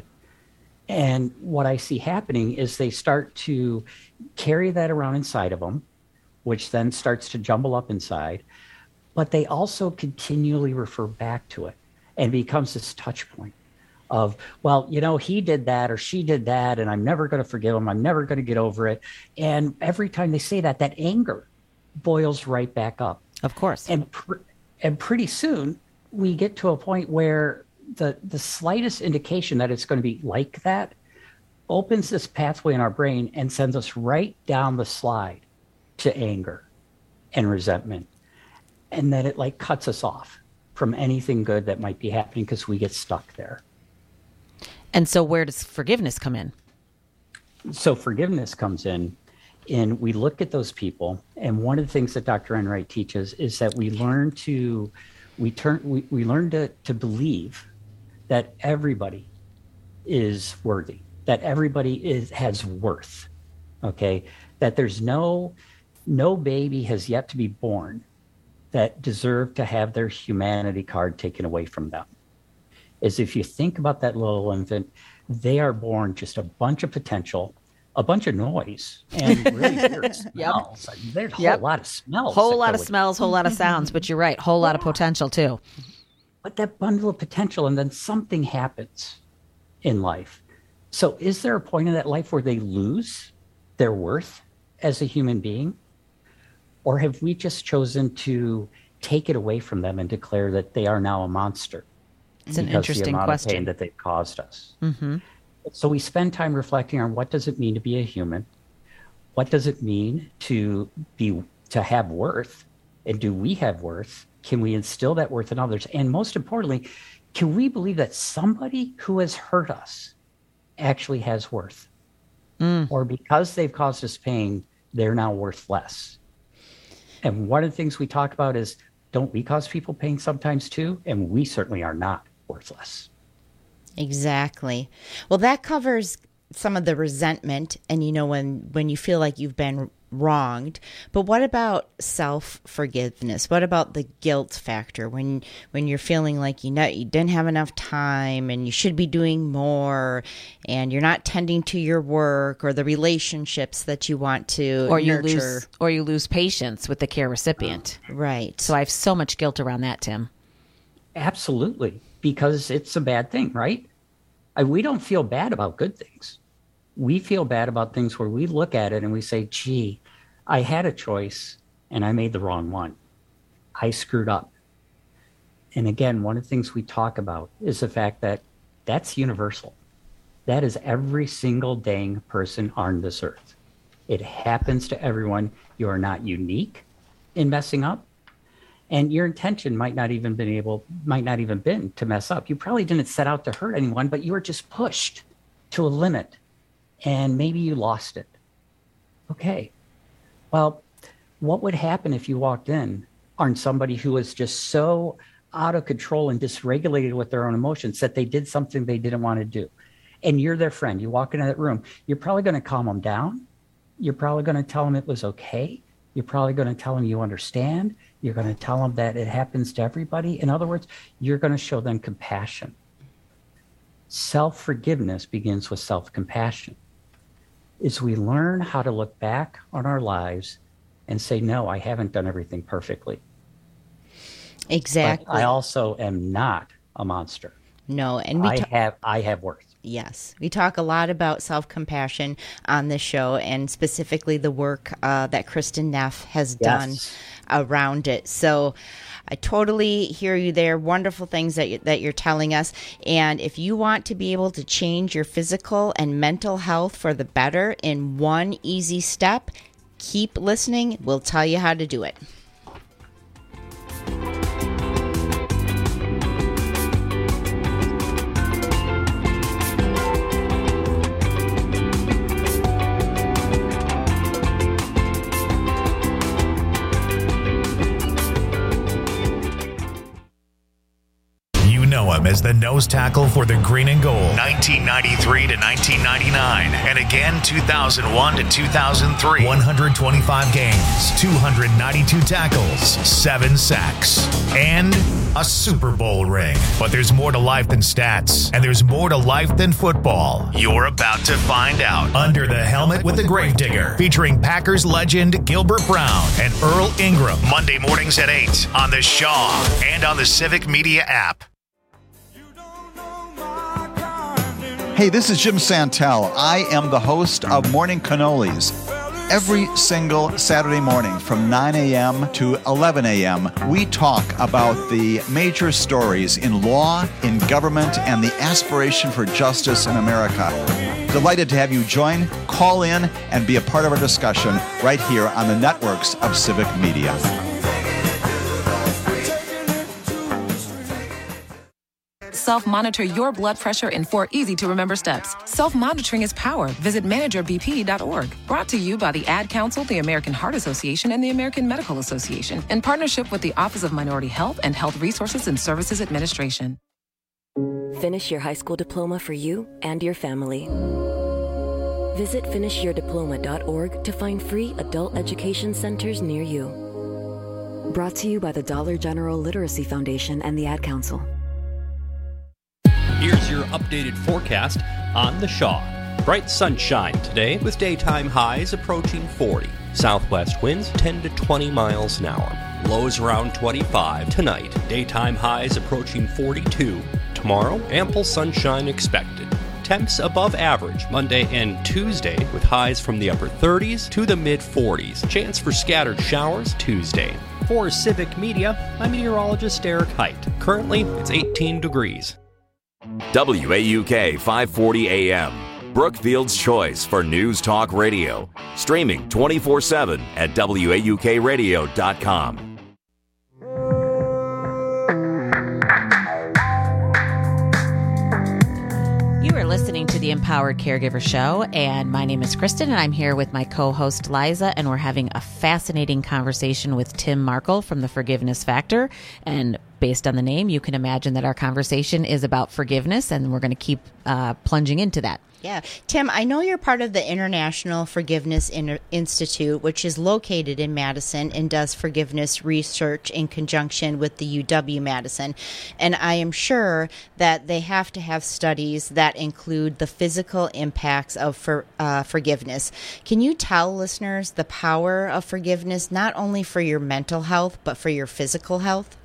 And what I see happening is they start to carry that around inside of them, which then starts to jumble up inside, but they also continually refer back to it and becomes this touch point of, well, you know, he did that or she did that, and I'm never going to forgive him. I'm never going to get over it. And every time they say that, that anger boils right back up. Of course. And pr- and pretty soon we get to a point where the the slightest indication that it's going to be like that opens this pathway in our brain and sends us right down the slide to anger and resentment. And then it like cuts us off from anything good that might be happening because we get stuck there. And so where does forgiveness come in? So forgiveness comes in. And we look at those people, and one of the things that Doctor Enright teaches is that we learn to, we turn, we, we learn to, to believe that everybody is worthy, that everybody is has worth. Okay, that there's no, no baby has yet to be born that deserve to have their humanity card taken away from them is if you think about that little infant, they are born just a bunch of potential, a bunch of noise, and really weird smells. Yep. There's a Yep. whole lot of smells. Whole that lot go of with- smells, whole lot of sounds, but you're right. Whole lot of potential too. But that bundle of potential, and then something happens in life. So is there a point in that life where they lose their worth as a human being? Or have we just chosen to take it away from them and declare that they are now a monster? It's an because interesting the amount question. of pain that they've caused us. Mm-hmm. So we spend time reflecting on what does it mean to be a human? What does it mean to be to have worth? And do we have worth? Can we instill that worth in others? And most importantly, can we believe that somebody who has hurt us actually has worth? Mm. Or because they've caused us pain, they're now worth less. And one of the things we talk about is, don't we cause people pain sometimes too? And we certainly are not worthless. Exactly. Well, that covers some of the resentment and, you know, when, when you feel like you've been wronged. But what about self-forgiveness? What about the guilt factor when when you're feeling like you know you didn't have enough time and you should be doing more and you're not tending to your work or the relationships that you want to Or you nurture? lose or you lose patience with the care recipient. Right. So I have so much guilt around that, Tim. Absolutely, because it's a bad thing, right? I, we don't feel bad about good things. We feel bad about things where we look at it and we say, gee, I had a choice and I made the wrong one. I screwed up. And again, one of the things we talk about is the fact that that's universal. That is every single dang person on this earth. It happens to everyone. You are not unique in messing up. And your intention might not even been able, might not even been to mess up. You probably didn't set out to hurt anyone, but you were just pushed to a limit. And maybe you lost it. Okay. Well, what would happen if you walked in on somebody who was just so out of control and dysregulated with their own emotions that they did something they didn't want to do? And you're their friend. You walk into that room. You're probably going to calm them down. You're probably going to tell them it was okay. You're probably going to tell them you understand. You're going to tell them that it happens to everybody. In other words, you're going to show them compassion. Self-forgiveness begins with self-compassion. Is we learn how to look back on our lives and say, no, I haven't done everything perfectly. Exactly. But I also am not a monster. No, and we I ta- have I have worth. Yes. We talk a lot about self-compassion on this show, and specifically the work uh, that Kristen Neff has done Yes. around it. So I totally hear you there. Wonderful things that, you, that you're telling us. And if you want to be able to change your physical and mental health for the better in one easy step, keep listening. We'll tell you how to do it. Know him as the nose tackle for the Green and Gold, nineteen ninety-three to nineteen ninety-nine, and again two thousand one to two thousand three. one hundred twenty-five games, two hundred ninety-two tackles, seven sacks, and a Super Bowl ring. But there's more to life than stats, and there's more to life than football. You're about to find out. Under the Helmet with the Gravedigger, featuring Packers legend Gilbert Brown and Earl Ingram. Monday mornings at eight on the Shaw and on the Civic Media app. Hey, this is Jim Santel. I am the host of Morning Cannolis. Every single Saturday morning from nine a.m. to eleven a.m., we talk about the major stories in law, in government, and the aspiration for justice in America. Delighted to have you join, call in, and be a part of our discussion right here on the networks of Civic Media. Self-monitor your blood pressure in four easy-to-remember steps. Self-monitoring is power. Visit manager b p dot org. Brought to you by the Ad Council, the American Heart Association, and the American Medical Association, in partnership with the Office of Minority Health and Health Resources and Services Administration. Finish your high school diploma for you and your family. Visit finish your diploma dot org to find free adult education centers near you. Brought to you by the Dollar General Literacy Foundation and the Ad Council. Here's your updated forecast on the Shaw. Bright sunshine today with daytime highs approaching forty. Southwest winds ten to twenty miles an hour. Lows around twenty-five tonight. Daytime highs approaching forty-two. Tomorrow, ample sunshine expected. Temps above average Monday and Tuesday with highs from the upper thirties to the mid forties. Chance for scattered showers Tuesday. For Civic Media, I'm meteorologist Eric Height. Currently, it's eighteen degrees. W A U K five forty A M, Brookfield's choice for News Talk Radio. Streaming twenty-four seven at W A U K radio dot com. You are listening to the Empowered Caregiver Show, and my name is Kristen, and I'm here with my co-host Liza, and we're having a fascinating conversation with Tim Markle from the Forgiveness Factor. And based on the name, you can imagine that our conversation is about forgiveness, and we're going to keep uh, plunging into that. Yeah. Tim, I know you're part of the International Forgiveness In- Institute, which is located in Madison and does forgiveness research in conjunction with the U W-Madison. And I am sure that they have to have studies that include the physical impacts of for, uh, forgiveness. Can you tell listeners the power of forgiveness, not only for your mental health, but for your physical health?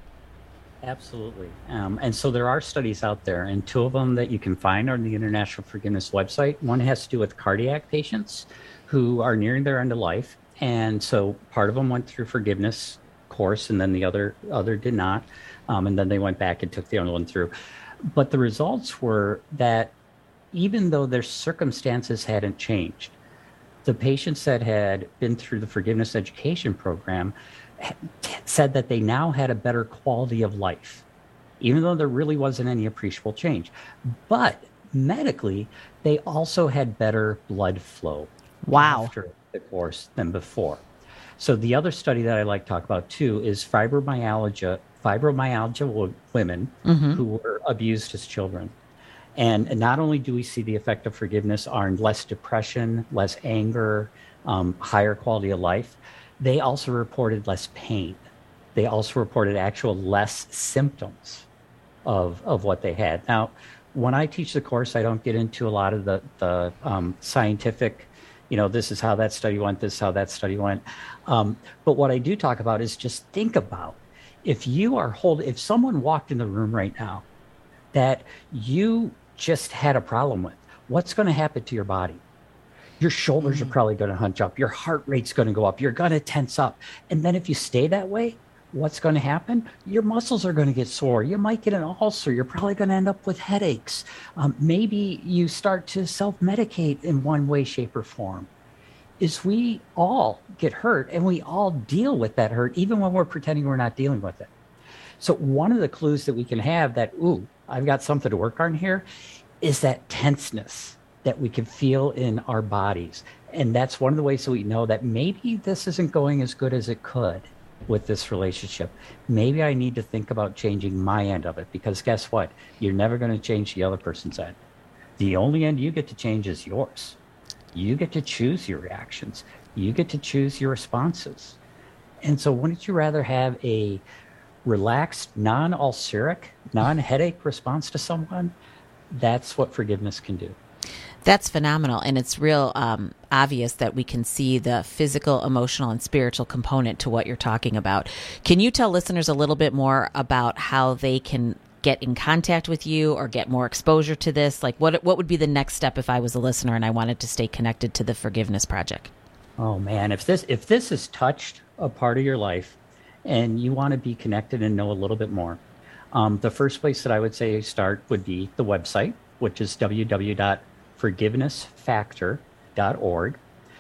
Absolutely. Um, and so there are studies out there, and two of them that you can find on the International Forgiveness website. One has to do with cardiac patients who are nearing their end of life. And so part of them went through forgiveness course, and then the other other did not. Um, and then they went back and took the other one through. But the results were that even though their circumstances hadn't changed, the patients that had been through the forgiveness education program said that they now had a better quality of life, even though there really wasn't any appreciable change. But medically, they also had better blood flow wow. after the course than before. So the other study that I like to talk about too is fibromyalgia, fibromyalgia w- women mm-hmm. who were abused as children. And not only do we see the effect of forgiveness on less depression, less anger, um, higher quality of life, they also reported less pain. They also reported actual less symptoms of of what they had. Now, when I teach the course, I don't get into a lot of the, the um, scientific, you know, this is how that study went, this is how that study went. Um, but what I do talk about is just think about if you are holding, if someone walked in the room right now that you just had a problem with, what's going to happen to your body? Your shoulders mm-hmm. are probably going to hunch up. Your heart rate's going to go up. You're going to tense up. And then if you stay that way, what's going to happen? Your muscles are going to get sore. You might get an ulcer. You're probably going to end up with headaches. Um, maybe you start to self-medicate in one way, shape, or form. Is we all get hurt, and we all deal with that hurt, even when we're pretending we're not dealing with it. So one of the clues that we can have that, ooh, I've got something to work on here, is that tenseness that we can feel in our bodies. And that's one of the ways that we know that maybe this isn't going as good as it could with this relationship. Maybe I need to think about changing my end of it, because guess what? You're never going to change the other person's end. The only end you get to change is yours. You get to choose your reactions. You get to choose your responses. And so wouldn't you rather have a relaxed, non-ulceric, non-headache response to someone? That's what forgiveness can do. That's phenomenal. And it's real um, obvious that we can see the physical, emotional, and spiritual component to what you're talking about. Can you tell listeners a little bit more about how they can get in contact with you or get more exposure to this? Like what what would be the next step if I was a listener and I wanted to stay connected to the Forgiveness Project? Oh, man, if this if this has touched a part of your life and you want to be connected and know a little bit more, um, the first place that I would say start would be the website, which is w w w dot forgiveness factor dot org.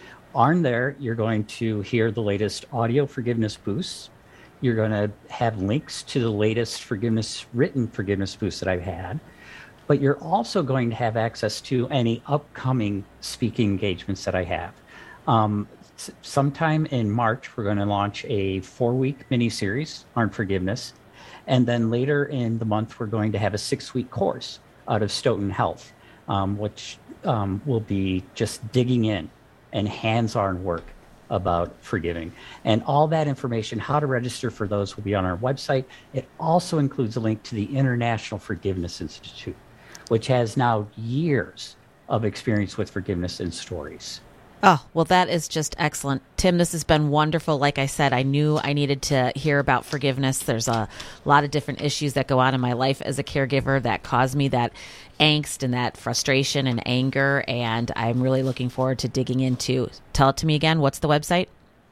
On there, you're going to hear the latest audio forgiveness boosts. You're going to have links to the latest forgiveness, written forgiveness boosts that I've had. But you're also going to have access to any upcoming speaking engagements that I have. Um, s- sometime in March, we're going to launch a four-week mini-series on forgiveness. And then later in the month, we're going to have a six-week course out of Stoughton Health, um, which um, will be just digging in and hands-on work about forgiving. And all that information, how to register for those, will be on our website. It also includes a link to the International Forgiveness Institute, which has now years of experience with forgiveness and stories. Oh, well, that is just excellent. Tim, this has been wonderful. Like I said, I knew I needed to hear about forgiveness. There's a lot of different issues that go on in my life as a caregiver that cause me that angst and that frustration and anger, and I'm really looking forward to digging into. Tell it to me again. What's the website?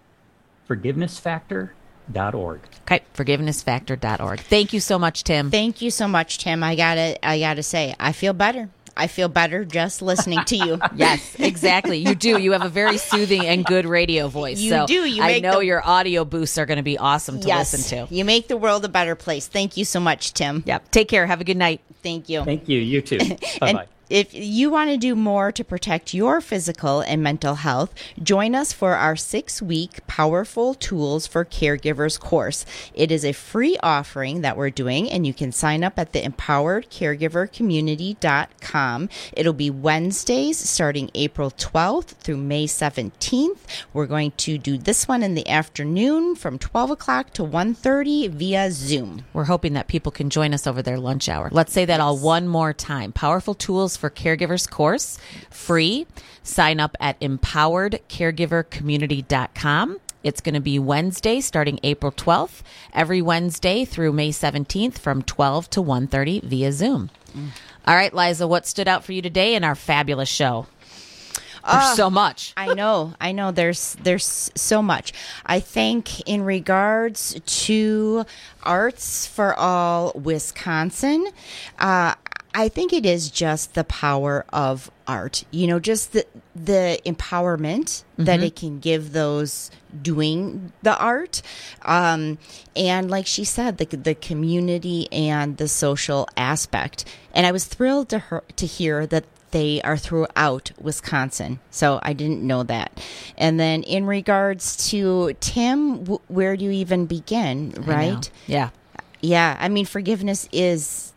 forgiveness factor dot org. Okay, forgiveness factor dot org. Thank you so much, Tim. Thank you so much, Tim. I gotta, I gotta say, I feel better. I feel better just listening to you. Yes, exactly. You do. You have a very soothing and good radio voice. You so do. You I make know the... your audio boosts are going to be awesome to yes, listen to. You make the world a better place. Thank you so much, Tim. Yep. Take care. Have a good night. Thank you. Thank you. You too. Bye-bye. If you want to do more to protect your physical and mental health, join us for our six-week Powerful Tools for Caregivers course. It is a free offering that we're doing, and you can sign up at the empowered caregiver community dot com. It'll be Wednesdays starting April twelfth through May seventeenth. We're going to do this one in the afternoon from twelve o'clock to one thirty via Zoom. We're hoping that people can join us over their lunch hour. Let's say that yes. all one more time. Powerful Tools for Caregivers course, free. Sign up at empowered caregiver community dot com. It's going to be Wednesday starting April twelfth, every Wednesday through May seventeenth from twelve to one thirty via Zoom. Mm. All right, Liza, what stood out for you today in our fabulous show? There's uh, so much. I know. I know. There's there's so much. I think in regards to Arts for All Wisconsin, uh, I think it is just the power of art, you know, just the the empowerment mm-hmm. that it can give those doing the art. Um, and like she said, the the community and the social aspect. And I was thrilled to her, to hear that they are throughout Wisconsin. So I didn't know that. And then in regards to Tim, w- where do you even begin, right? Yeah. Yeah. I mean, forgiveness is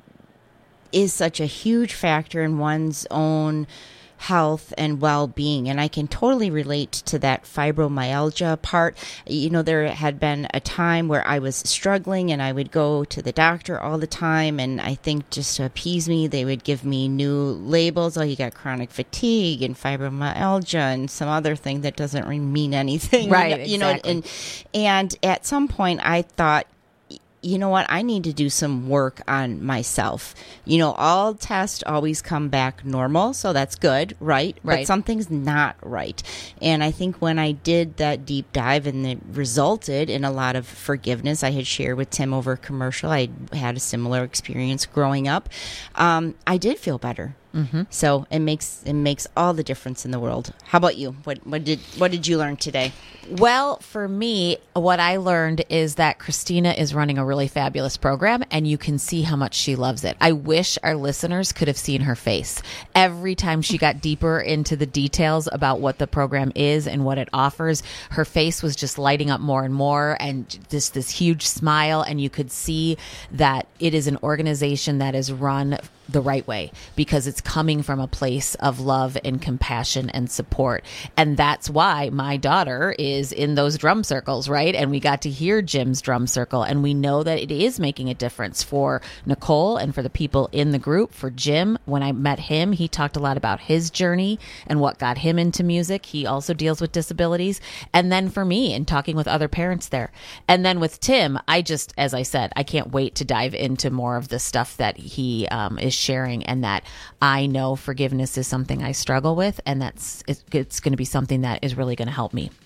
is such a huge factor in one's own health and well-being. And I can totally relate to that fibromyalgia part. You know, there had been a time where I was struggling and I would go to the doctor all the time. And I think just to appease me, they would give me new labels. Oh, you got chronic fatigue and fibromyalgia and some other thing that doesn't really mean anything. Right, you know, exactly. and, and at some point I thought, you know what, I need to do some work on myself. You know, all tests always come back normal, so that's good, right? Right. But something's not right. And I think when I did that deep dive and it resulted in a lot of forgiveness, I had shared with Tim over a commercial, I had a similar experience growing up. Um, I did feel better. Mm-hmm. So it makes it makes all the difference in the world. How about you? What what did what did you learn today? Well, for me, what I learned is that Christina is running a really fabulous program, and you can see how much she loves it. I wish our listeners could have seen her face. Every time she got deeper into the details about what the program is and what it offers, her face was just lighting up more and more, and just this huge smile, and you could see that it is an organization that is run the right way because it's coming from a place of love and compassion and support. And that's why my daughter is in those drum circles, right? And we got to hear Jim's drum circle, and we know that it is making a difference for Nicole and for the people in the group. For Jim, when I met him, he talked a lot about his journey and what got him into music. He also deals with disabilities. And then for me, and talking with other parents there. And then with Tim, I just, as I said, I can't wait to dive into more of the stuff that he um, is sharing, and that I know forgiveness is something I struggle with, and that's it's, it's going to be something that is really going to help me.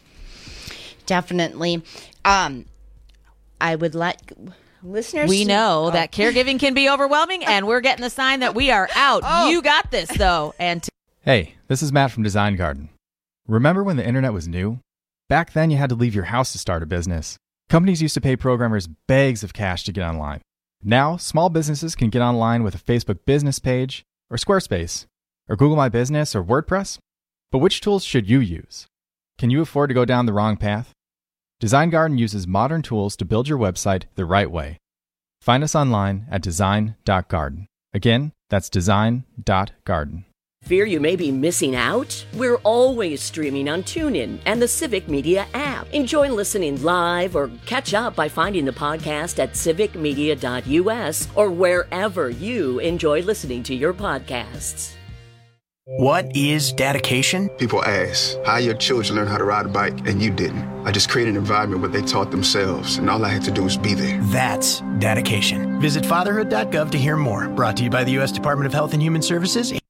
Definitely. Um, I would let listeners. We know oh. that caregiving can be overwhelming, and we're getting the sign that we are out. Oh. You got this, though. And t- hey, this is Matt from Design Garden. Remember when the internet was new? Back then, you had to leave your house to start a business. Companies used to pay programmers bags of cash to get online. Now, small businesses can get online with a Facebook business page, or Squarespace, or Google My Business, or WordPress. But which tools should you use? Can you afford to go down the wrong path? Design Garden uses modern tools to build your website the right way. Find us online at design dot garden. Again, that's design dot garden. Fear you may be missing out? We're always streaming on TuneIn and the Civic Media app. Enjoy listening live or catch up by finding the podcast at civic media dot u s or wherever you enjoy listening to your podcasts. What is dedication? People ask, how your children learn how to ride a bike and you didn't? I just created an environment where they taught themselves, and all I had to do was be there. That's dedication. Visit fatherhood dot gov to hear more. Brought to you by the U S Department of Health and Human Services.